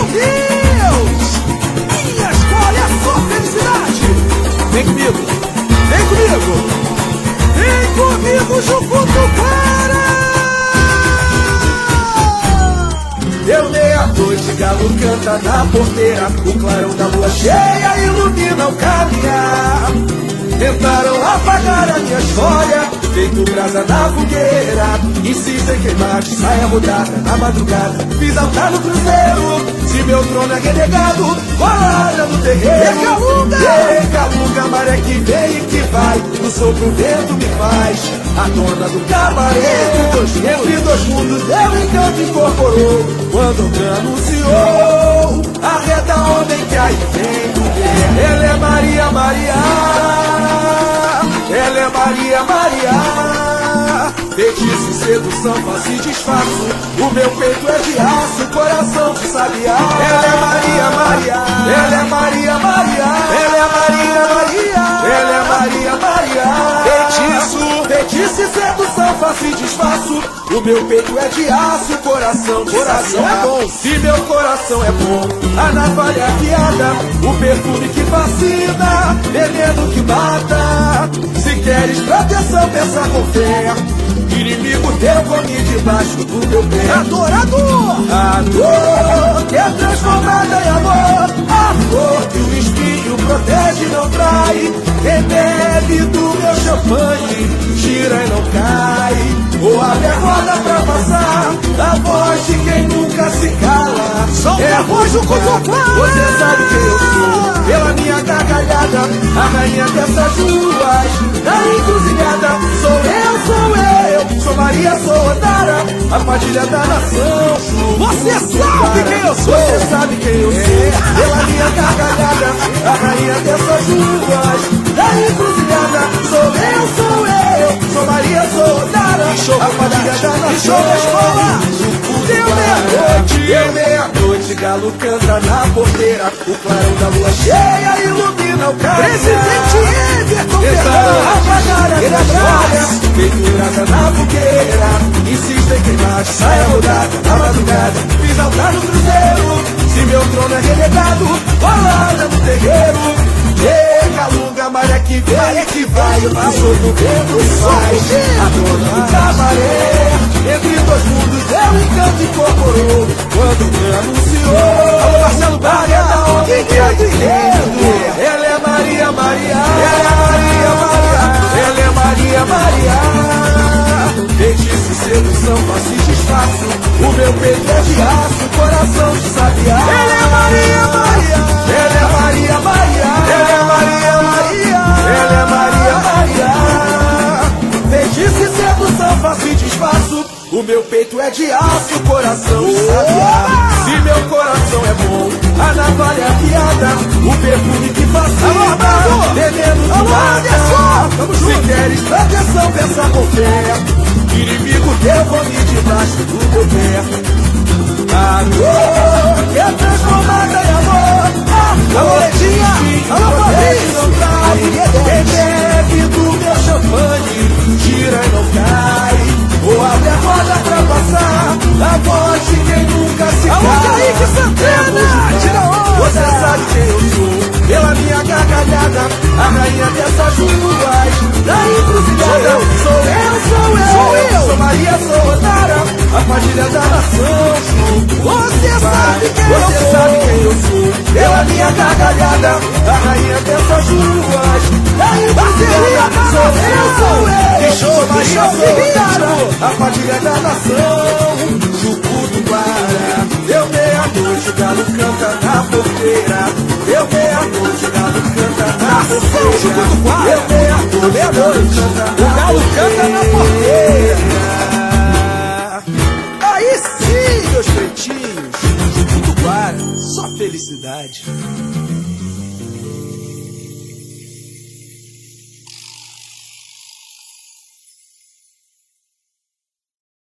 meu Deus! Minha escola é só felicidade! Vem comigo! Vem comigo! Vem comigo, Jucutuquara! Deu meia-noite, galo canta na porteira, o clarão da lua cheia ilumina o caminhar. Tentaram apagar a minha história, feito brasa na fogueira. Insistem em queimar de saia rodada na madrugada. Fiz altar no cruzeiro, se meu trono é renegado, colada no terreiro. Recalunga, maré que vem e que vai, no sopro o vento me faz. A dona do cabaré, entre dois mundos deu encanto incorporou. Quando me anunciou, arreta homem que aí vem do bem. Ela é Maria, Maria, ela é Maria, Maria. Feitiço e sedução, faço e desfaço. O meu peito é de aço, coração de sabiá. Ela é Maria, Maria, ela é Maria, Maria, ela é Maria, Maria, ela é Maria, Maria. Feitiço e sedução, faço e desfaço. O meu peito é de aço, coração é bom. Se meu coração é bom, a navalha afiada, o perfume que fascina, veneno que mata. Se queres proteção, pensa com fé. Inimigo teu, come debaixo do meu pé. Adorador! A dor que é transformada em amor, a flor que o espinho protege e não trai. Quem bebe do meu champanhe, gira e não cai. Ou abre a roda pra passar, a voz de quem nunca se cala. Solta a voz do Jucutuquara! Você sabe quem eu sou, pela minha gargalhada, a rainha dessas ruas, da encruzilhada. Sou Maria, sou Odara, a padilha da nação. Você sabe quem eu sou! Você sabe quem eu sou, pela minha gargalhada, a rainha dessas ruas, da encruzilhada. Sou Maria, sou Odara, a padilha da nação. Deu meia-noite, galo canta na porteira, o clarão da lua cheia ilumina o caminho. Presidente Everton Tentaram apagar a minha história, feito brasa na fogueira. Insistem em queimar, saia rodada na madrugada. Fiz altar no cruzeiro, se meu trono é renegado, colada no terreiro. Recalunga, maré que vem e que vai, o sopro vento faz. A dona do cabaré, entre dois mundos deu encanto incorporou. Quando me anunciou, alô Marcelo Barra, que é do enredo. Ela é Maria, Maria, ela é Maria, Maria, ela é Maria, Maria. Feitiço e sedução, faço e desfaço. O meu peito é de aço, coração de sabiá. Ela é Maria, Maria, ela é Maria, Maria, ela é Maria, Maria, ela é Maria, Maria. Feitiço e sedução, faço e desfaço. O meu peito é de aço, coração de sabiá. Se meu coração é bom, a navalha afiada, o perfume que fascina, veneno que mata. Se queres proteção, pensa com fé. Inimigo teu, come debaixo do meu pé. A dor que é transformada em amor, alô Letinha, alô Fabrício, quem bebe do meu champanhe, gira e não cai. Ou abre a roda pra passar, a voz de quem nunca se cala. Alô Kaique Santana, tira onda. Você sabe quem eu sou, pela minha gargalhada, a rainha dessas ruas, da encruzilhada. Sou eu, sou Maria, sou Odara, a padilha da nação. Você sabe quem eu sou, pela minha gargalhada, a rainha dessas ruas, da encruzilhada. Sou eu, sou Maria, sou Odara, a padilha da nação. Jucutuquara, deu meia-noite, galo canta na porteira. Deu meia-noite, galo canta na porteira. Jucutuquara, deu meia-noite, o galo canta na porteira. Aí sim, meus pretinhos, Jucutuquara, só felicidade.